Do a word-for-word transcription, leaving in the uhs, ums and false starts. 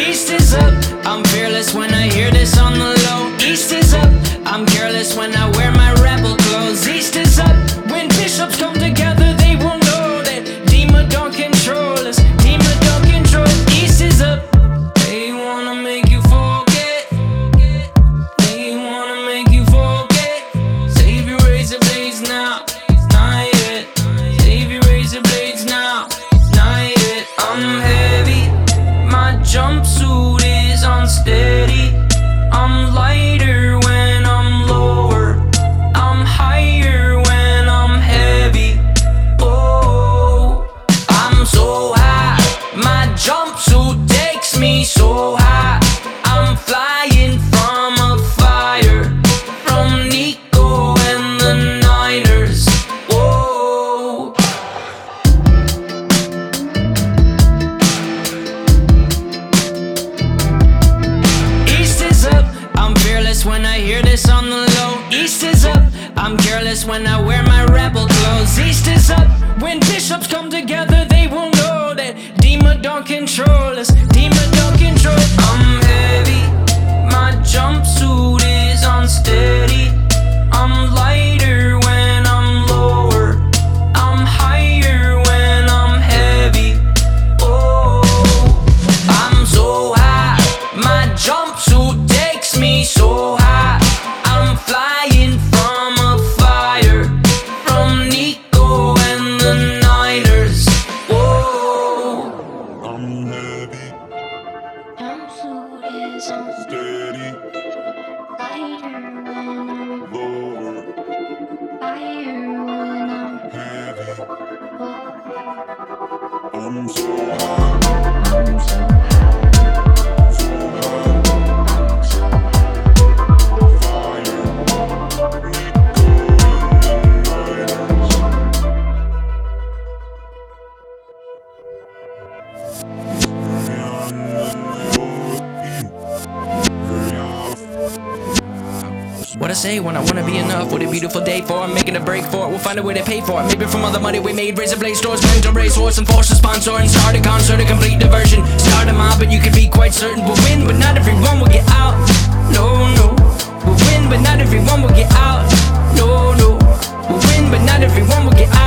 East is up, I'm fearless when I hear this on the low. East is up, I'm careless when I wear my rebel clothes. East is up, when bishops come together they will know that Dima don't control us, Dima don't control us. East is up, they wanna make you forget, they wanna make you forget. Save your razor blades now, not yet. Save your razor blades now, not yet. I'm heavy, my jumpsuit is unsteady. I'm lighter when I'm lower, I'm higher when I'm heavy. Oh, I'm so high, my jumpsuit takes me so high. I'm flying from a fire, from Nico and the Niners. Whoa. East is up, I'm fearless when I hear this on the low. East is up, I'm careless when I wear my rebel clothes. East is up, when bishops come together they will know that Dima don't control us, Dima don't control us. I'm heavy, my jumpsuit is unsteady. I'm lighter when I'm lower, I'm higher when I'm heavy. Oh, I'm so high, my jumpsuit takes me so high. I'm flying from a fire, from Nico and the Niners. Whoa. I'm heavy, Jumpsuit is on steady, lighter when I'm lower, fire when I'm heavy. low. I'm so high, I'm so so high, I'm so fire. Nico and the Niners. What I say when I wanna be enough? What a beautiful day for it, making a break for it. We'll find a way to pay for it. Maybe from all the money we made, razor blade stores, went to racehorse and force a sponsor and start a concert, a complete diversion. Start a mob, but you can be quite certain we'll win, but not everyone will get out. No, no, we'll win, but not everyone will get out. No, no, we'll win, but not everyone will get out.